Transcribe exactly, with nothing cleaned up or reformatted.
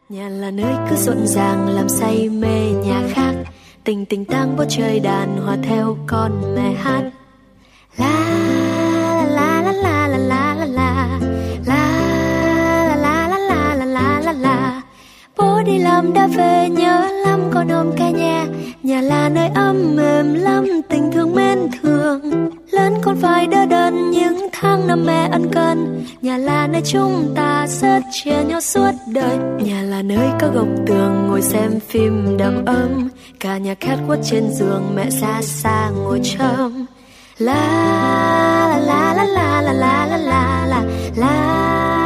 Nhà là nơi cứ rộn ràng làm say mê nhà khác, tình tình tang bố trời đàn hòa theo con mẹ hát. La la la la la la la la la la la la la la la la. Bố đi làm đã về nhớ lắm con ôm cả nhà. Nhà là nơi ấm mềm lắm tình thương mến thương. Lớn con phải đỡ đần những tháng năm mẹ ân cần. Nhà là nơi chúng ta rất chia nhau suốt đời. Nhà là nơi có góc tường ngồi xem phim đầm ấm. Cả nhà khát quất trên giường mẹ xa xa ngồi châm. La la la la la la la la la la la.